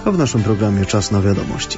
A w naszym programie czas na wiadomości.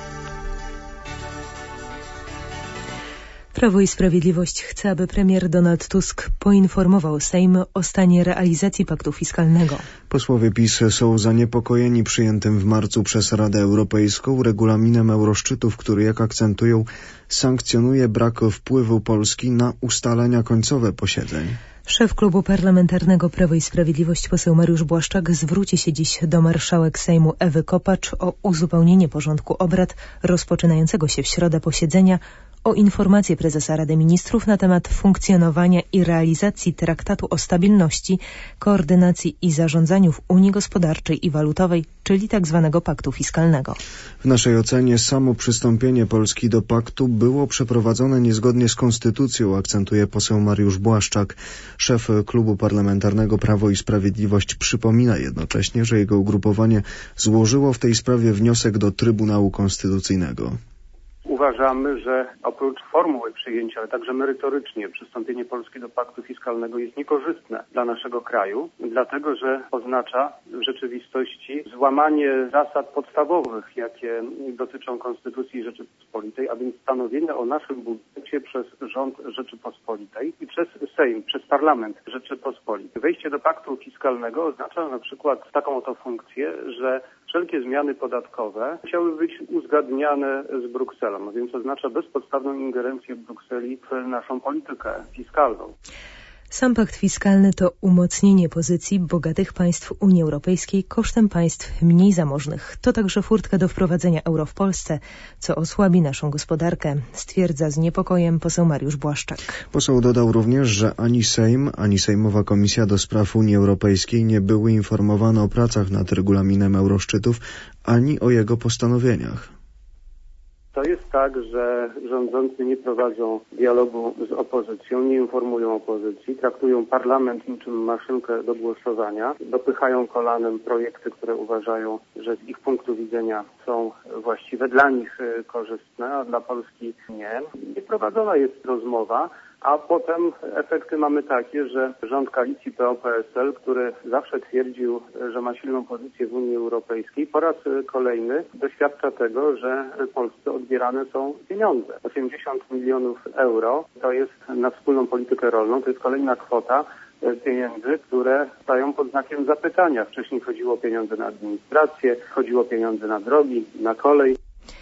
Prawo i Sprawiedliwość chce, aby premier Donald Tusk poinformował Sejm o stanie realizacji paktu fiskalnego. Posłowie PiS są zaniepokojeni przyjętym w marcu przez Radę Europejską regulaminem euroszczytów, który, jak akcentują, sankcjonuje brak wpływu Polski na ustalenia końcowe posiedzeń. Szef Klubu Parlamentarnego Prawo i Sprawiedliwość poseł Mariusz Błaszczak zwróci się dziś do marszałek Sejmu Ewy Kopacz o uzupełnienie porządku obrad rozpoczynającego się w środę posiedzenia o informację prezesa Rady Ministrów na temat funkcjonowania i realizacji Traktatu o stabilności, koordynacji i zarządzaniu w Unii Gospodarczej i Walutowej, czyli tzw. paktu fiskalnego. W naszej ocenie samo przystąpienie Polski do paktu było przeprowadzone niezgodnie z konstytucją, akcentuje poseł Mariusz Błaszczak. Szef Klubu Parlamentarnego Prawo i Sprawiedliwość przypomina jednocześnie, że jego ugrupowanie złożyło w tej sprawie wniosek do Trybunału Konstytucyjnego. Uważamy, że oprócz formuły przyjęcia, ale także merytorycznie przystąpienie Polski do paktu fiskalnego jest niekorzystne dla naszego kraju, dlatego że oznacza w rzeczywistości złamanie zasad podstawowych, jakie dotyczą Konstytucji Rzeczypospolitej, a więc stanowienia o naszym budżecie przez rząd Rzeczypospolitej i przez Sejm, przez Parlament Rzeczypospolitej. Wejście do paktu fiskalnego oznacza na przykład taką oto funkcję, że wszelkie zmiany podatkowe musiały być uzgadniane z Brukselą, a więc oznacza bezpodstawną ingerencję Brukseli w naszą politykę fiskalną. Sam pakt fiskalny to umocnienie pozycji bogatych państw Unii Europejskiej kosztem państw mniej zamożnych. To także furtka do wprowadzenia euro w Polsce, co osłabi naszą gospodarkę, stwierdza z niepokojem poseł Mariusz Błaszczak. Poseł dodał również, że ani Sejm, ani Sejmowa Komisja do Spraw Unii Europejskiej nie były informowane o pracach nad regulaminem euroszczytów, ani o jego postanowieniach. To jest tak, że rządzący nie prowadzą dialogu z opozycją, nie informują opozycji, traktują parlament niczym maszynkę do głosowania, dopychają kolanem projekty, które uważają, że z ich punktu widzenia są właściwe, dla nich korzystne, a dla Polski nie. Nie prowadzona jest rozmowa, a potem efekty mamy takie, że rząd koalicji PO-PSL, który zawsze twierdził, że ma silną pozycję w Unii Europejskiej, po raz kolejny doświadcza tego, że Polsce odbierane są pieniądze. 80 milionów euro to jest na wspólną politykę rolną, to jest kolejna kwota pieniędzy, które stają pod znakiem zapytania. Wcześniej chodziło o pieniądze na administrację, chodziło o pieniądze na drogi, na kolej.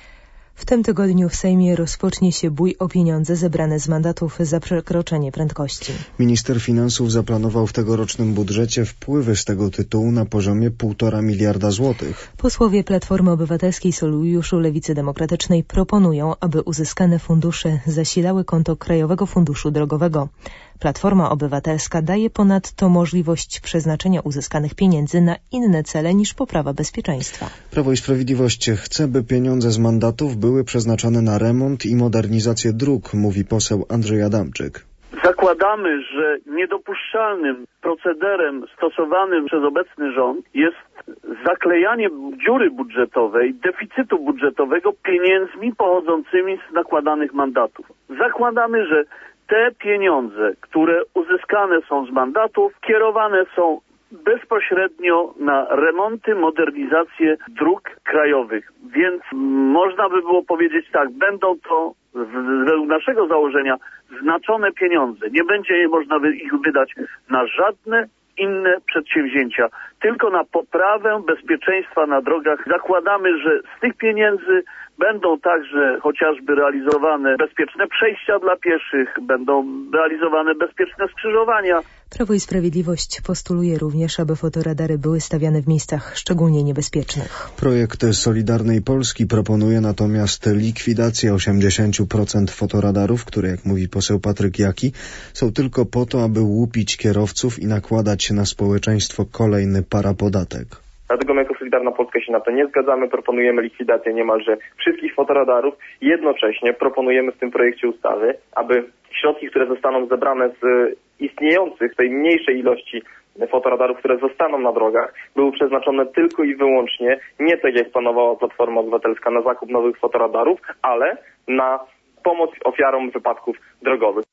W tym tygodniu w Sejmie rozpocznie się bój o pieniądze zebrane z mandatów za przekroczenie prędkości. Minister Finansów zaplanował w tegorocznym budżecie wpływy z tego tytułu na poziomie 1,5 miliarda złotych. Posłowie Platformy Obywatelskiej Sojuszu Lewicy Demokratycznej proponują, aby uzyskane fundusze zasilały konto Krajowego Funduszu Drogowego. Platforma Obywatelska daje ponadto możliwość przeznaczenia uzyskanych pieniędzy na inne cele niż poprawa bezpieczeństwa. Prawo i Sprawiedliwość chce, by pieniądze z mandatów były przeznaczane na remont i modernizację dróg, mówi poseł Andrzej Adamczyk. Zakładamy, że niedopuszczalnym procederem stosowanym przez obecny rząd jest zaklejanie dziury budżetowej, deficytu budżetowego pieniędzmi pochodzącymi z nakładanych mandatów. Zakładamy, że te pieniądze, które uzyskane są z mandatów, kierowane są bezpośrednio na remonty, modernizację dróg krajowych. Więc można by było powiedzieć tak, będą to według naszego założenia znaczone pieniądze. Nie będzie można ich wydać na żadne inne przedsięwzięcia, tylko na poprawę bezpieczeństwa na drogach. Zakładamy, że z tych pieniędzy będą także chociażby realizowane bezpieczne przejścia dla pieszych, będą realizowane bezpieczne skrzyżowania. Prawo i Sprawiedliwość postuluje również, aby fotoradary były stawiane w miejscach szczególnie niebezpiecznych. Projekt Solidarnej Polski proponuje natomiast likwidację 80% fotoradarów, które, jak mówi poseł Patryk Jaki, są tylko po to, aby łupić kierowców i nakładać na społeczeństwo kolejny parapodatek. Dlatego my jako Solidarna Polska się na to nie zgadzamy, proponujemy likwidację niemalże wszystkich fotoradarów. Jednocześnie proponujemy w tym projekcie ustawy, aby środki, które zostaną zebrane z istniejących, tej mniejszej ilości fotoradarów, które zostaną na drogach, były przeznaczone tylko i wyłącznie, nie tak jak planowała Platforma Obywatelska, na zakup nowych fotoradarów, ale na pomoc ofiarom wypadków drogowych.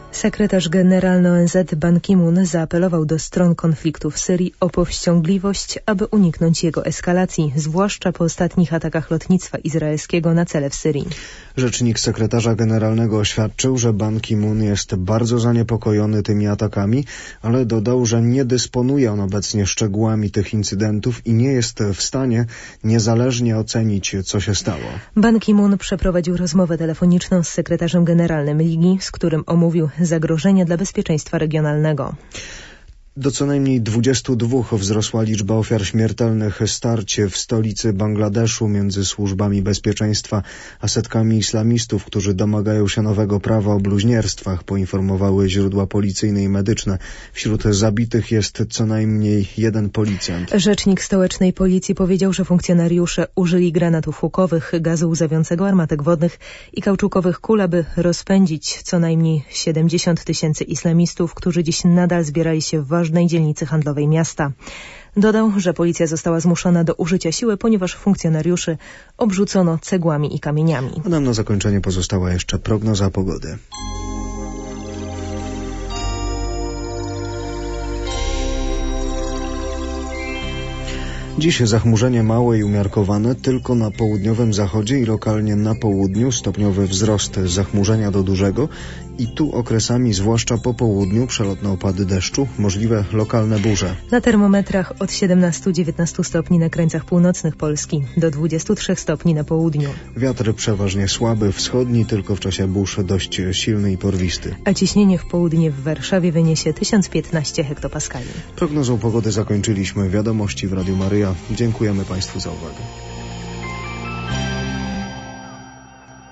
Sekretarz generalny ONZ Ban Ki-moon zaapelował do stron konfliktu w Syrii o powściągliwość, aby uniknąć jego eskalacji, zwłaszcza po ostatnich atakach lotnictwa izraelskiego na cele w Syrii. Rzecznik sekretarza generalnego oświadczył, że Ban Ki-moon jest bardzo zaniepokojony tymi atakami, ale dodał, że nie dysponuje on obecnie szczegółami tych incydentów i nie jest w stanie niezależnie ocenić, co się stało. Ban Ki-moon przeprowadził rozmowę telefoniczną z sekretarzem generalnym Ligi, z którym omówił zagrożenie dla bezpieczeństwa regionalnego. Do co najmniej 22 wzrosła liczba ofiar śmiertelnych starć w stolicy Bangladeszu między służbami bezpieczeństwa a setkami islamistów, którzy domagają się nowego prawa o bluźnierstwach, poinformowały źródła policyjne i medyczne. Wśród zabitych jest co najmniej jeden policjant. Rzecznik stołecznej policji powiedział, że funkcjonariusze użyli granatów hukowych, gazu łzawiącego, armatek wodnych i kauczukowych kul, aby rozpędzić co najmniej 70 000 islamistów, którzy dziś nadal zbierali się w ważnej dzielnicy handlowej miasta. Dodał, że policja została zmuszona do użycia siły, ponieważ funkcjonariuszy obrzucono cegłami i kamieniami. A nam na zakończenie pozostała jeszcze prognoza pogody. Dziś zachmurzenie małe i umiarkowane tylko na południowym zachodzie i lokalnie na południu, stopniowy wzrost zachmurzenia do dużego i tu okresami, zwłaszcza po południu, przelotne opady deszczu, możliwe lokalne burze. Na termometrach od 17-19 stopni na krańcach północnych Polski do 23 stopni na południu. Wiatr przeważnie słaby, wschodni, tylko w czasie burz dość silny i porwisty. A ciśnienie w południe w Warszawie wyniesie 1015 hektopaskali. Prognozą pogody zakończyliśmy. Wiadomości w Radiu Maryja. Dziękujemy Państwu za uwagę.